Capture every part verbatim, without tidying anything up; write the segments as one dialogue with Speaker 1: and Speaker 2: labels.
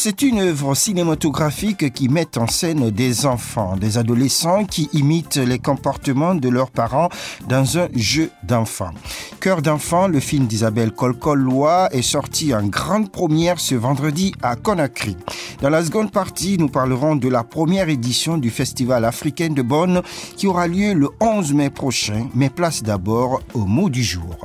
Speaker 1: C'est une œuvre cinématographique qui met en scène des enfants, des adolescents qui imitent les comportements de leurs parents dans un jeu d'enfants. Cœur d'enfant, le film d'Isabelle Kolkol-Loa est sorti en grande première ce vendredi à Conakry. Dans la seconde partie, nous parlerons de la première édition du Festival africain de Bonn qui aura lieu le onze mai prochain, mais place d'abord au mot du jour.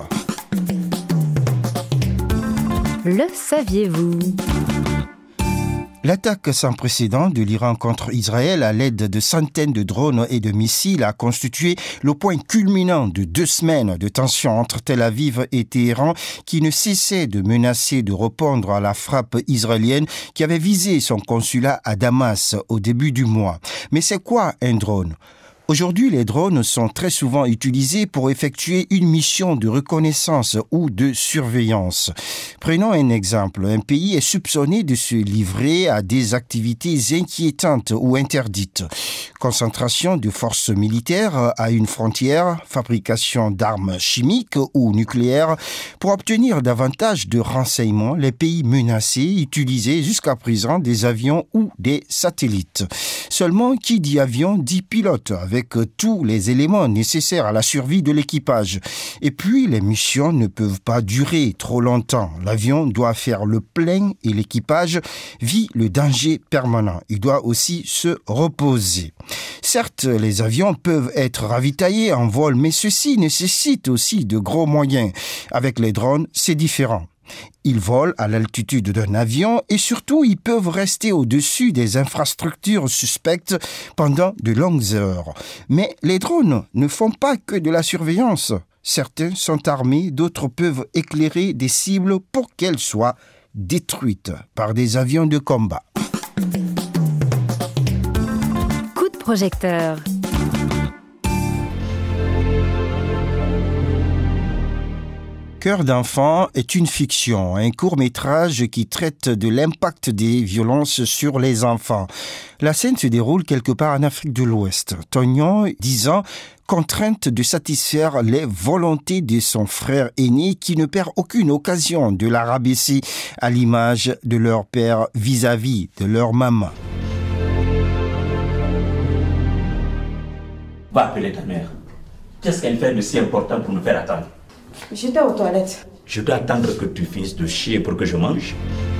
Speaker 2: Le saviez-vous ?
Speaker 1: L'attaque sans précédent de l'Iran contre Israël à l'aide de centaines de drones et de missiles a constitué le point culminant de deux semaines de tension entre Tel Aviv et Téhéran qui ne cessait de menacer de répondre à la frappe israélienne qui avait visé son consulat à Damas au début du mois. Mais c'est quoi un drone ? Aujourd'hui, les drones sont très souvent utilisés pour effectuer une mission de reconnaissance ou de surveillance. Prenons un exemple. Un pays est soupçonné de se livrer à des activités inquiétantes ou interdites. Concentration de forces militaires à une frontière, fabrication d'armes chimiques ou nucléaires. Pour obtenir davantage de renseignements, les pays menacés utilisaient jusqu'à présent des avions ou des satellites. Seulement, qui dit avion dit pilote, avec tous les éléments nécessaires à la survie de l'équipage. Et puis, les missions ne peuvent pas durer trop longtemps. L'avion doit faire le plein et l'équipage vit le danger permanent. Il doit aussi se reposer. Certes, les avions peuvent être ravitaillés en vol, mais ceci nécessite aussi de gros moyens. Avec les drones, c'est différent. Ils volent à l'altitude d'un avion et surtout, ils peuvent rester au-dessus des infrastructures suspectes pendant de longues heures. Mais les drones ne font pas que de la surveillance. Certains sont armés, d'autres peuvent éclairer des cibles pour qu'elles soient détruites par des avions de combat.
Speaker 2: Coup de projecteur.
Speaker 1: Cœur d'enfant est une fiction, un court-métrage qui traite de l'impact des violences sur les enfants. La scène se déroule quelque part en Afrique de l'Ouest. Tognon, dix ans, contrainte de satisfaire les volontés de son frère aîné qui ne perd aucune occasion de la rabaisser à l'image de leur père vis-à-vis de leur maman.
Speaker 3: Va appeler ta mère. Qu'est-ce qu'elle fait de si important pour nous faire attendre ?
Speaker 4: J'étais aux toilettes.
Speaker 3: Je dois attendre que tu finisses de chier pour que je mange.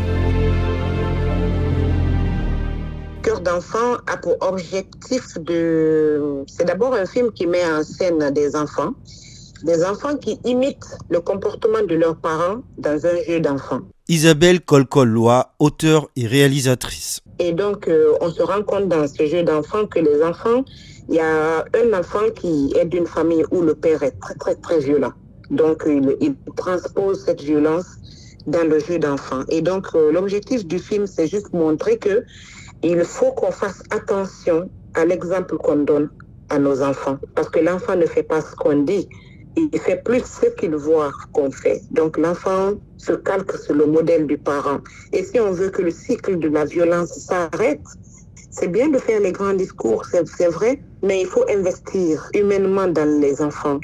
Speaker 4: Cœur d'enfant a pour objectif de... C'est d'abord un film qui met en scène des enfants. Des enfants qui imitent le comportement de leurs parents dans un jeu d'enfants.
Speaker 1: Isabelle Kolkol-Loa, auteure et réalisatrice.
Speaker 4: Et donc, euh, on se rend compte dans ce jeu d'enfants que les enfants... Il y a un enfant qui est d'une famille où le père est très, très, très violent. Donc, il, il transpose cette violence dans le jeu d'enfant. Et donc, euh, l'objectif du film, c'est juste montrer que il faut qu'on fasse attention à l'exemple qu'on donne à nos enfants. Parce que l'enfant ne fait pas ce qu'on dit. Il fait plus ce qu'il voit qu'on fait. Donc, l'enfant se calque sur le modèle du parent. Et si on veut que le cycle de la violence s'arrête, c'est bien de faire les grands discours, c'est, c'est vrai, mais il faut investir humainement dans les enfants.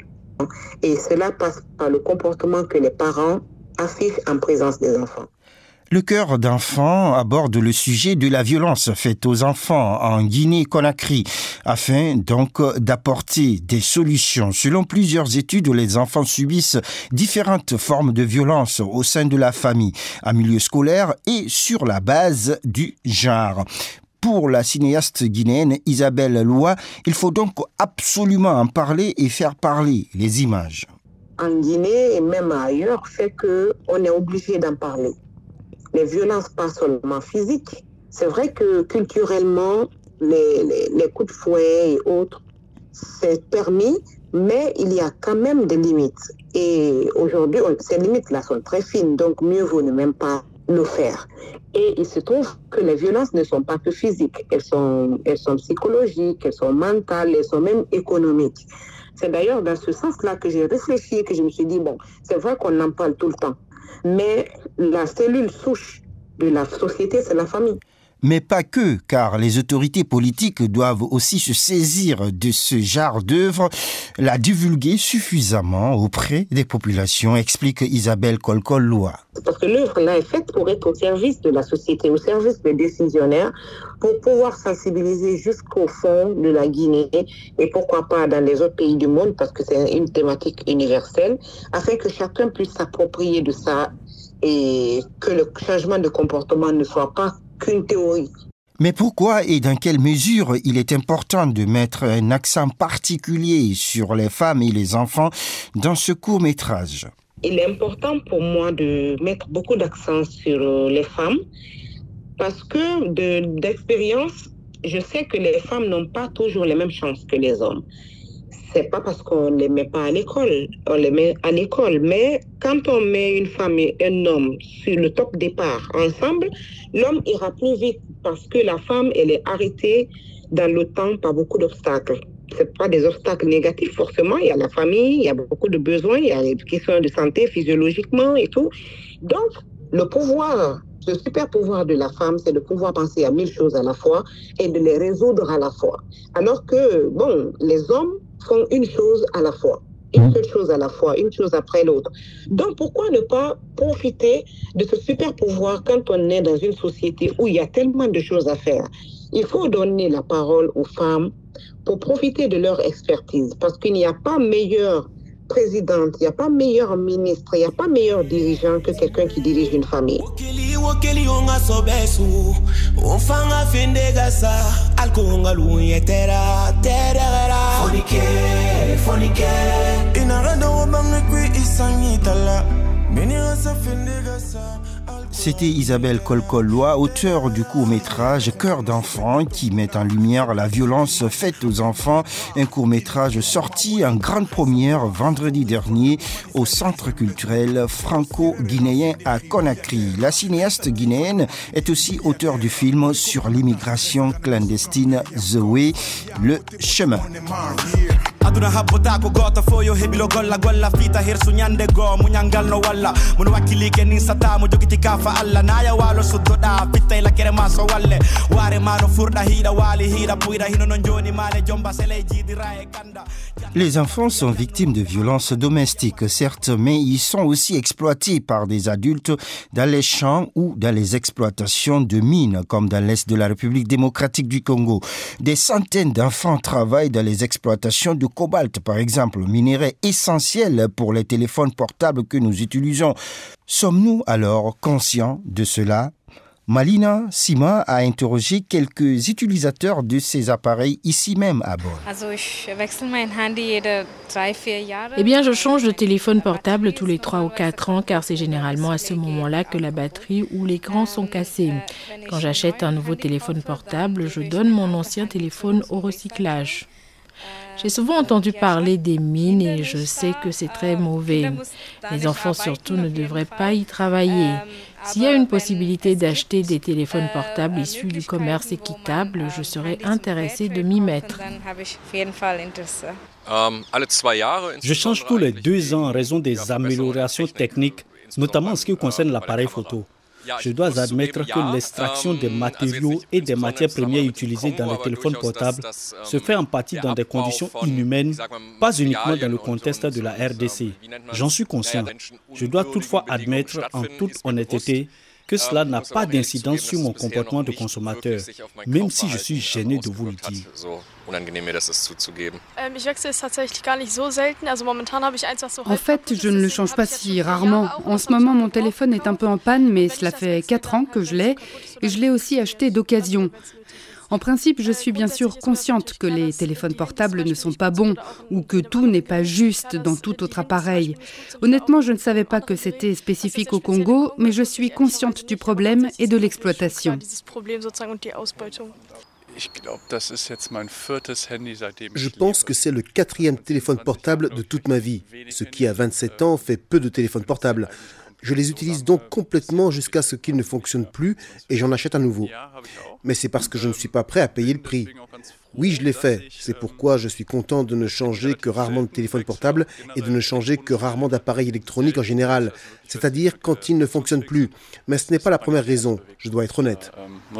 Speaker 4: Et cela passe par le comportement que les parents affichent en présence des enfants.
Speaker 1: Le cœur d'enfant aborde le sujet de la violence faite aux enfants en Guinée-Conakry, afin donc d'apporter des solutions. Selon plusieurs études, les enfants subissent différentes formes de violence au sein de la famille, en milieu scolaire et sur la base du genre. Pour la cinéaste guinéenne Isabelle Loa, il faut donc absolument en parler et faire parler les images.
Speaker 4: En Guinée et même ailleurs, fait qu'on est obligé d'en parler. Les violences pas seulement physiques. C'est vrai que culturellement, les, les, les coups de fouet et autres, c'est permis, mais il y a quand même des limites. Et aujourd'hui, on, ces limites-là sont très fines, donc mieux vaut ne même pas le faire. Et il se trouve que les violences ne sont pas que physiques, elles sont, elles sont psychologiques, elles sont mentales, elles sont même économiques. C'est d'ailleurs dans ce sens-là que j'ai réfléchi, que je me suis dit, bon, c'est vrai qu'on en parle tout le temps, mais la cellule souche de la société, c'est la famille.
Speaker 1: Mais pas que, car les autorités politiques doivent aussi se saisir de ce genre d'œuvre, la divulguer suffisamment auprès des populations, explique Isabelle Kolkol-Loa.
Speaker 4: Parce que l'œuvre là est faite pour être au service de la société, au service des décisionnaires, pour pouvoir sensibiliser jusqu'au fond de la Guinée et pourquoi pas dans les autres pays du monde, parce que c'est une thématique universelle, afin que chacun puisse s'approprier de ça et que le changement de comportement ne soit pas qu'une théorie.
Speaker 1: Mais pourquoi et dans quelle mesure il est important de mettre un accent particulier sur les femmes et les enfants dans ce court-métrage?
Speaker 4: Il est important pour moi de mettre beaucoup d'accent sur les femmes parce que de, d'expérience, je sais que les femmes n'ont pas toujours les mêmes chances que les hommes. C'est pas parce qu'on les met pas à l'école, on les met à l'école, mais quand on met une femme et un homme sur le top départ ensemble, l'homme ira plus vite parce que la femme, elle est arrêtée dans le temps par beaucoup d'obstacles. C'est pas des obstacles négatifs forcément, il y a la famille, il y a beaucoup de besoins, il y a les questions de santé physiologiquement et tout. Donc, le pouvoir, le super pouvoir de la femme, c'est de pouvoir penser à mille choses à la fois et de les résoudre à la fois. Alors que, bon, les hommes font une chose à la fois, une seule chose à la fois, une chose après l'autre. Donc, pourquoi ne pas profiter de ce super pouvoir quand on est dans une société où il y a tellement de choses à faire? Il faut donner la parole aux femmes pour profiter de leur expertise, parce qu'il n'y a pas meilleure présidente, il n'y a pas meilleur ministre, il n'y a pas meilleur dirigeant que quelqu'un qui dirige une famille.
Speaker 1: C'était Isabelle Kolkol-Loa, auteure du court-métrage Cœur d'enfant, qui met en lumière la violence faite aux enfants. Un court-métrage sorti en grande première vendredi dernier au Centre culturel franco-guinéen à Conakry. La cinéaste guinéenne est aussi auteure du film sur l'immigration clandestine The Way, le chemin. aduna habbota ko goto fo yo heɓilo golla golla fiita hersu ñande goo muñalngal no walla mono wakkilike nin sata mo jogiti kafa allah naya walo suddoɗa fittay lakkere ma so walle ware ma no furɗa hiiɗa waali hiiɗa puyɗa hino no joni maale jomba sele jiidira e kanda. Les enfants sont victimes de violences domestiques, certes, mais ils sont aussi exploités par des adultes dans les champs ou dans les exploitations de mines, comme dans l'Est de la République démocratique du Congo. Des centaines d'enfants travaillent dans les exploitations de cobalt, par exemple, minerai essentiel pour les téléphones portables que nous utilisons. Sommes-nous alors conscients de cela? Malina Sima a interrogé quelques utilisateurs de ces appareils ici même à bord.
Speaker 5: Eh bien, je change de téléphone portable tous les trois ou quatre ans car c'est généralement à ce moment-là que la batterie ou l'écran sont cassés. Quand j'achète un nouveau téléphone portable, je donne mon ancien téléphone au recyclage. J'ai souvent entendu parler des mines et je sais que c'est très mauvais. Les enfants surtout ne devraient pas y travailler. S'il y a une possibilité d'acheter des téléphones portables issus du commerce équitable, je serais intéressée de m'y mettre.
Speaker 6: Je change tous les deux ans en raison des améliorations techniques, notamment en ce qui concerne l'appareil photo. Je dois admettre que l'extraction des matériaux et des matières premières utilisées dans les téléphones portables se fait en partie dans des conditions inhumaines, pas uniquement dans le contexte de la R D C. J'en suis conscient. Je dois toutefois admettre en toute honnêteté que cela n'a pas d'incidence sur mon comportement de consommateur, même si je suis gêné de vous le dire.
Speaker 7: En fait, je ne le change pas si rarement. En ce moment, mon téléphone est un peu en panne, mais cela fait quatre ans que je l'ai et je l'ai aussi acheté d'occasion. En principe, je suis bien sûr consciente que les téléphones portables ne sont pas bons ou que tout n'est pas juste dans tout autre appareil. Honnêtement, je ne savais pas que c'était spécifique au Congo, mais je suis consciente du problème et de l'exploitation.
Speaker 8: Je pense que c'est le quatrième téléphone portable de toute ma vie, ce qui à vingt-sept ans fait peu de téléphones portables.
Speaker 9: Je les utilise donc complètement jusqu'à ce qu'ils ne fonctionnent plus et j'en achète un nouveau. Mais c'est parce que je ne suis pas prêt à payer le prix. Oui, je l'ai fait. C'est pourquoi je suis content de ne changer que rarement de téléphone portable et de ne changer que rarement d'appareil électronique en général, c'est-à-dire quand ils ne fonctionnent plus. Mais ce n'est pas la première raison, je dois être honnête.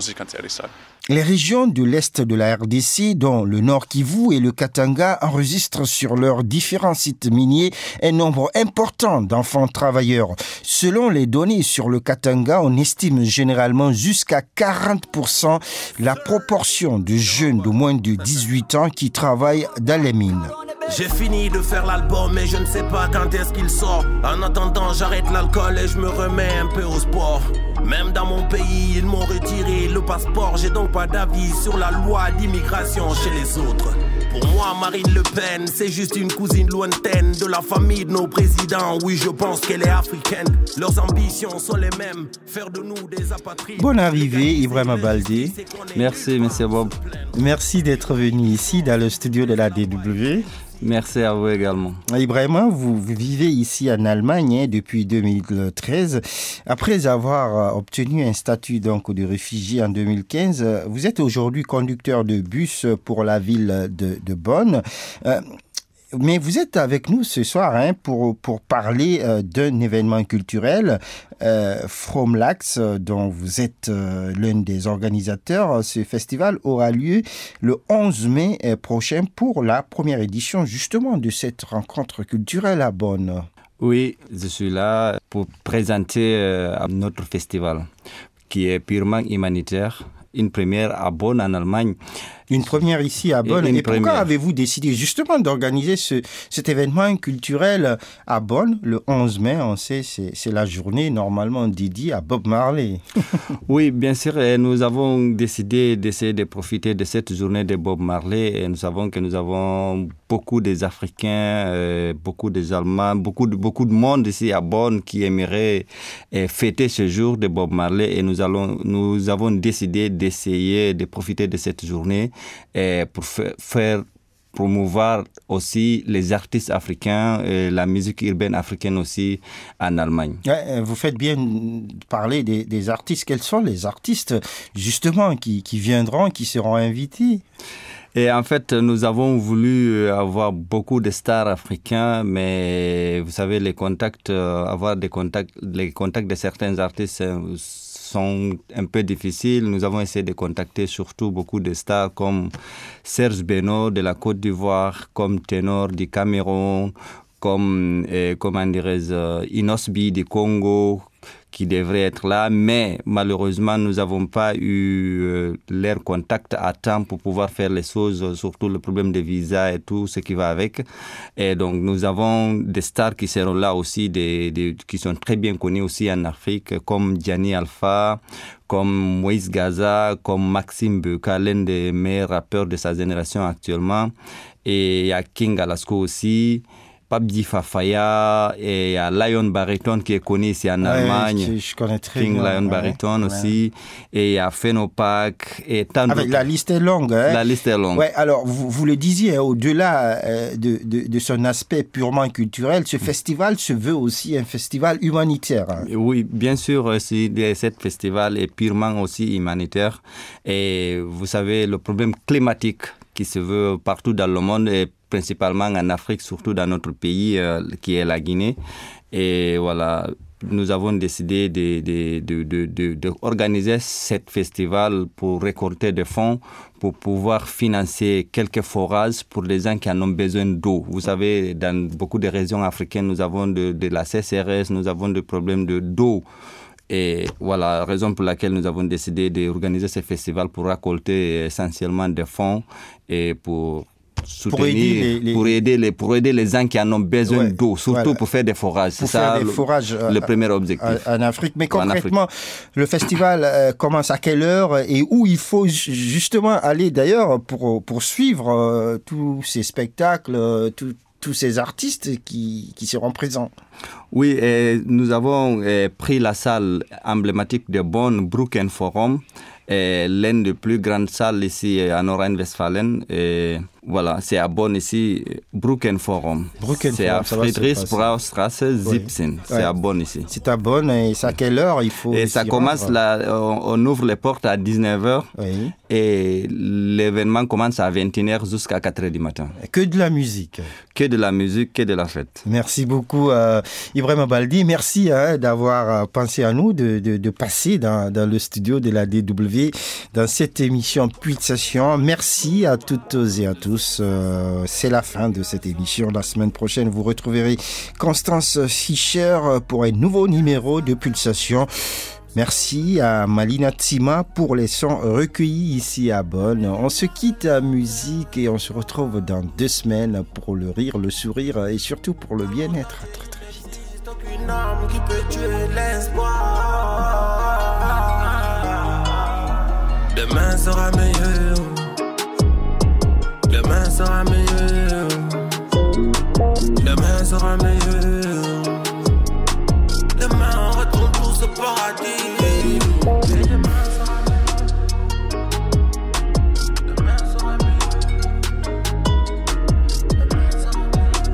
Speaker 1: Les régions de l'Est de la R D C, dont le Nord Kivu et le Katanga, enregistrent sur leurs différents sites miniers un nombre important d'enfants travailleurs. Selon les données sur le Katanga, on estime généralement jusqu'à quarante pour cent la proportion de jeunes de moins de dix-huit ans qui travaillent dans les mines.
Speaker 10: J'ai fini de faire l'album et je ne sais pas quand est-ce qu'il sort. En attendant, j'arrête l'alcool et je me remets un peu au sport. Même dans mon pays, ils m'ont retiré le passeport. J'ai donc pas d'avis sur la loi d'immigration chez les autres. Pour moi, Marine Le Pen, c'est juste une cousine lointaine de la famille de nos présidents. Oui, je pense qu'elle est africaine. Leurs ambitions sont les mêmes, faire de nous des apatrides.
Speaker 1: Bonne arrivée, Ibrahima Baldé.
Speaker 11: Merci, monsieur Bob.
Speaker 1: Merci d'être venu ici dans le studio de la D W.
Speaker 11: Merci à vous également.
Speaker 1: Ibrahima, vous vivez ici en Allemagne hein, depuis deux mille treize. Après avoir obtenu un statut donc, de réfugié en deux mille quinze, vous êtes aujourd'hui conducteur de bus pour la ville de, de Bonn. Euh, Mais vous êtes avec nous ce soir hein, pour, pour parler euh, d'un événement culturel, euh, Fromlax, dont vous êtes euh, l'un des organisateurs. Ce festival aura lieu le onze mai prochain pour la première édition justement de cette rencontre culturelle à Bonn.
Speaker 11: Oui, je suis là pour présenter euh, notre festival qui est purement humanitaire. Une première à Bonn en Allemagne.
Speaker 1: Une première ici à Bonn. Et, et pourquoi
Speaker 11: première.
Speaker 1: avez-vous décidé justement d'organiser ce, cet événement culturel à Bonn le onze mai? On sait, c'est, c'est la journée normalement dédiée à Bob Marley.
Speaker 11: Oui, bien sûr. Nous avons décidé d'essayer de profiter de cette journée de Bob Marley. Et nous savons que nous avons beaucoup des Africains, euh, beaucoup des Allemands, beaucoup de, beaucoup de monde ici à Bonn qui aimerait euh, fêter ce jour de Bob Marley. Et nous, allons, nous avons décidé d'essayer de profiter de cette journée et pour f- faire promouvoir aussi les artistes africains et la musique urbaine africaine aussi en Allemagne.
Speaker 1: Ouais, vous faites bien parler des, des artistes. Quels sont les artistes justement qui, qui viendront, qui seront invités?
Speaker 11: Et en fait, nous avons voulu avoir beaucoup de stars africains, mais vous savez, les contacts, avoir des contacts, les contacts de certains artistes sont un peu difficiles. Nous avons essayé de contacter surtout beaucoup de stars comme Serge Beno de la Côte d'Ivoire, comme Ténor du Cameroun, comme, eh, comment dirais-je, Inosbi du Congo, qui devrait être là, mais malheureusement, nous n'avons pas eu euh, leur contact à temps pour pouvoir faire les choses, surtout le problème de visa et tout ce qui va avec. Et donc, nous avons des stars qui seront là aussi, des, des, qui sont très bien connus aussi en Afrique, comme Gianni Alpha, comme Moïse Gaza, comme Maxime Beka, l'un des meilleurs rappeurs de sa génération actuellement. Et il y a King Alasco aussi. Pabdi Fafaya et à Lion Bariton qui est connu ici en ouais, Allemagne.
Speaker 1: Je, je connais très
Speaker 11: King
Speaker 1: bien.
Speaker 11: Lion ouais, Bariton ouais. aussi. Et il y a Phenopak et tant
Speaker 1: Avec
Speaker 11: d'autres.
Speaker 1: La liste est longue. Hein?
Speaker 11: La liste est longue.
Speaker 1: Ouais, alors, vous, vous le disiez, hein, au-delà euh, de, de, de son aspect purement culturel, ce festival se veut aussi un festival humanitaire. Hein.
Speaker 11: Oui, bien sûr, cet festival est purement aussi humanitaire. Et vous savez, le problème climatique qui se veut partout dans le monde est principalement en Afrique, surtout dans notre pays euh, qui est la Guinée. Et voilà, nous avons décidé de, de, de, de, de, de organiser ce festival pour récolter des fonds pour pouvoir financer quelques forages pour les gens qui en ont besoin d'eau. Vous savez, dans beaucoup de régions africaines, nous avons de, de la C C R S, nous avons des problèmes de, d'eau. Et voilà la raison pour laquelle nous avons décidé d'organiser ce festival pour récolter essentiellement des fonds et pour soutenir, pour aider les, les... Pour aider les, pour aider les gens qui en ont besoin ouais, d'eau, surtout voilà. pour faire des forages.
Speaker 1: Pour
Speaker 11: C'est
Speaker 1: faire
Speaker 11: ça
Speaker 1: des
Speaker 11: le,
Speaker 1: forages
Speaker 11: le euh, premier objectif.
Speaker 1: En Afrique. Mais concrètement, Afrique. le festival euh, commence à quelle heure et où il faut justement aller d'ailleurs pour, pour suivre euh, tous ces spectacles, euh, tout, tous ces artistes qui, qui seront présents?
Speaker 11: Oui, et nous avons eh, pris la salle emblématique de Bonn, Brückenforum, l'une des plus grandes salles ici en Nord-Rhin-Westfalen. Voilà, c'est à Bonn ici, Brückenforum.
Speaker 1: Brückenforum,
Speaker 11: c'est à Friedrichsbraustrasse dix-sept. Oui. C'est ouais. à Bonn ici.
Speaker 1: C'est à Bonn et c'est à quelle heure il faut
Speaker 11: Et ça commence, là, on, on ouvre les portes à dix-neuf heures
Speaker 1: oui.
Speaker 11: et l'événement commence à vingt et une heures jusqu'à quatre heures du matin.
Speaker 1: Que de la musique.
Speaker 11: Que de la musique, que de la fête.
Speaker 1: Merci beaucoup euh, Ibrahima Baldi. Merci hein, d'avoir pensé à nous, de, de, de passer dans, dans le studio de la D W dans cette émission Pulsation. Merci à toutes et à tous. Euh, c'est la fin de cette émission. La semaine prochaine, vous retrouverez Constance Fischer pour un nouveau numéro de Pulsation. Merci à Malina Tsima pour les sons recueillis ici à Bonn. On se quitte à musique et on se retrouve dans deux semaines pour le rire, le sourire et surtout pour le bien-être. À très très vite. Aucune arme qui peut tuer l'espoir. Demain sera meilleur. Demain sera meilleur. Demain sera meilleur. Demain on retourne tous au paradis.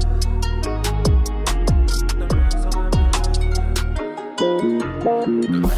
Speaker 1: Demain